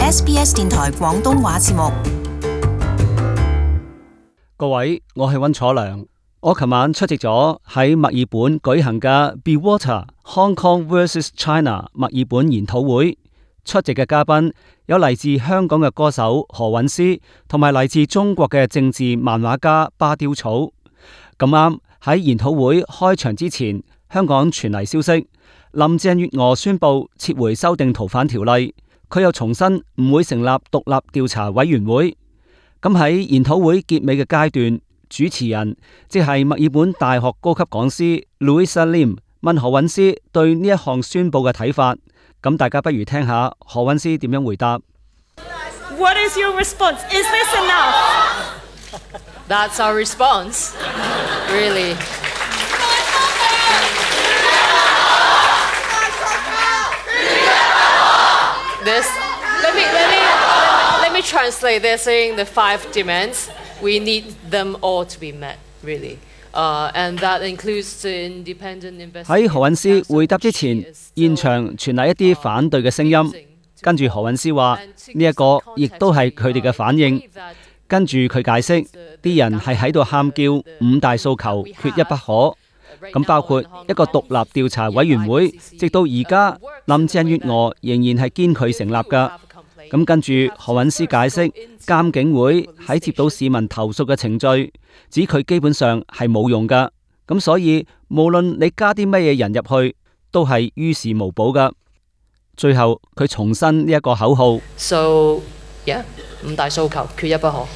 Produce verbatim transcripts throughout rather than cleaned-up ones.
S B S 電台廣東話節目。 各位，我係溫楚良。我琴晚出席咗喺墨爾本舉行嘅 Be Water Hong Kong versus China 墨爾本研討會，出席嘅嘉賓有嚟自香港嘅歌手何韻詩，同埋嚟自中國嘅政治漫畫家巴丟草。咁啱喺研討會開場之前，香港傳嚟消息，林鄭月娥宣布撤回修訂逃犯條例，佢又重申唔會成立獨立調查委員會。咁喺研討會結尾嘅階段，主持人即係墨爾本大學高級講師 Louisa Lim 問何韻詩對呢一項宣佈嘅睇法。咁大家不如聽下何韻詩點樣回答。 What is your response? Is this enough? That's our response. Really. This, let me, let me, let me translate this in the five demands. We need them all to be met, really. Uh, and that includes the independent investigation. 喺何韻詩回答之前，現場傳嚟一啲反對嘅聲音，跟住何韻詩話呢一個亦都係佢哋嘅反應。跟住佢解釋，啲人係喺度喊叫五大訴求缺一不可。咁包括一個獨立調查委員會，直到而家林鄭月娥仍然係堅拒成立㗎。咁跟住何韻詩解釋，監警會喺接到市民投訴嘅程序，指佢基本上係冇用㗎。咁所以無論你加啲乜嘢人入去，都係於事無補㗎。最後佢重申呢一個口號 So, yeah, 五大訴求缺一不可。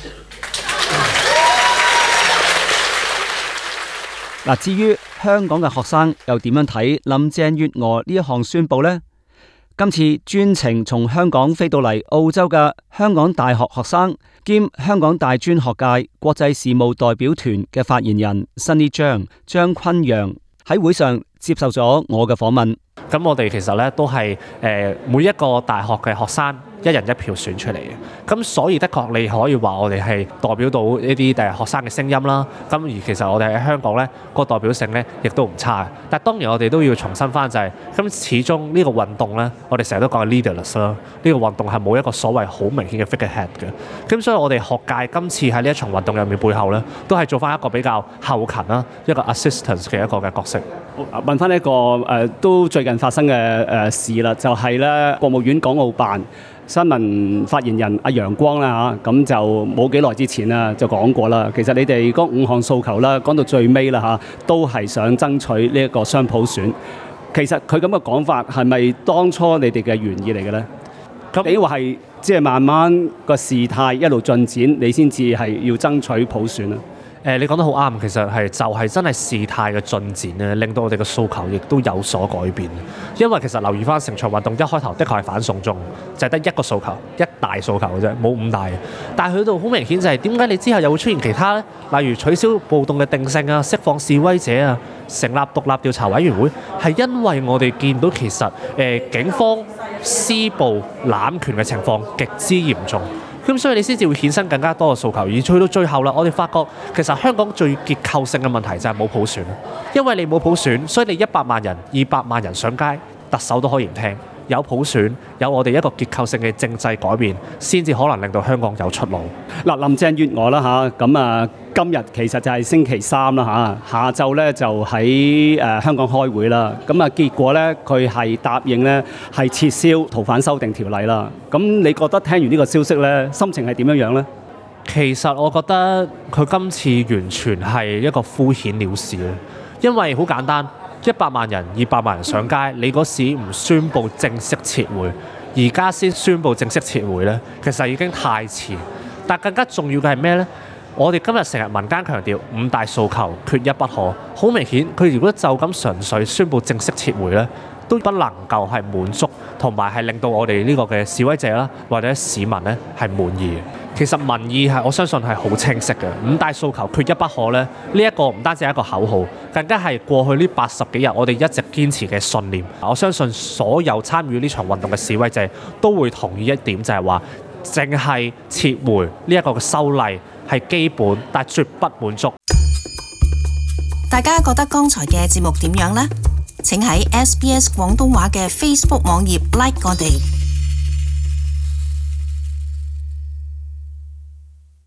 嗱，至於香港嘅學生又點樣睇林鄭月娥呢一項宣佈呢？今次專程從香港飛到嚟澳洲嘅香港大學學生兼香港大專學界國際事務代表團嘅發言人 Sunny 張張坤陽喺會上接受咗我嘅訪問。 咁我哋其實咧都係誒、呃、每一個大學嘅學生一人一票選出嚟嘅，咁所以的確你可以話我哋係代表到呢啲誒學生嘅聲音啦。咁而其實我哋喺香港咧個代表性咧亦都唔差嘅。但係當然我哋都要重申翻就係、是，咁始終呢個運動咧，我哋成日都講係 leaderless 啦。呢個運動係冇一個所謂好明顯嘅 figurehead 嘅。咁所以我哋學界今次喺呢一場運動入面背後咧，都係做翻一個比較後勤啦，一個 assistance 嘅一個嘅角色。 問翻一個誒、呃、都最近發生嘅誒、呃、事啦，就係、是、咧國務院港澳辦新聞發言人阿楊光啦嚇，咁就冇幾耐之前啦就講過啦。其實你哋嗰五項訴求啦，講到最尾啦嚇，都係想爭取呢一個雙普選。其實佢咁嘅講法係咪當初你哋嘅原意嚟嘅咧？咁你話係即係慢慢個事態一路進展，你先至係要爭取普選啊？ 誒、呃，你講得好啱，其實係就係、是、真係事態嘅進展咧，令到我哋嘅訴求亦都有所改變。因為其實留意翻成場運動一開頭，的確係反送中，就係、是、得一個訴求，一大訴求嘅啫，冇五大嘅。但係去到好明顯就係點解你之後又會出現其他咧？例如取消暴動嘅定性啊，釋放示威者啊，成立獨立調查委員會，係因為我哋見到其實誒、呃、警方施暴濫權嘅情況極之嚴重。咁所以你先至會衍生更加多嘅訴求，而去到最後啦，我哋發覺其實香港最結構性嘅問題就係冇普選，因為你冇普選，所以你一百萬人、二百萬人上街，特首都可以唔聽。有普選，有我哋一個結構性嘅政制改變，先至可能令到香港有出路。 嗱，林鄭月娥啦嚇，咁啊今日其實就係星期三啦嚇，下晝咧就喺誒香港開會啦。咁啊結果咧佢係答應咧係撤銷逃犯修訂條例啦。咁你覺得聽完呢個消息咧，心情係點樣樣咧？ 其實我覺得佢今次完全係一個敷衍了事啦，因為好簡單。一百萬人、二百萬人上街，你嗰時唔宣布正式撤回，而家先宣布正式撤回呢，其實已經太遲。但更加重要嘅係咩呢？我哋今日成日民間強調五大訴求缺一不可，好明顯佢如果就咁純粹宣布正式撤回呢，都不能夠係滿足，同埋係令到我哋呢個嘅示威者啦，或者市民呢係滿意嘅。其實民意係我相信係好清晰嘅，五大訴求缺一不可咧。呢一個唔單止係一個口號，更加係過去呢八十幾日我哋一直堅持嘅信念。我相信所有參與呢場運動嘅示威者都會同意一點，就係話淨係撤回呢一個嘅修例係基本，但絕不滿足。 大家覺得剛才嘅節目點樣呢？請喺 S B S 廣東話嘅 Facebook 網頁 like 我哋。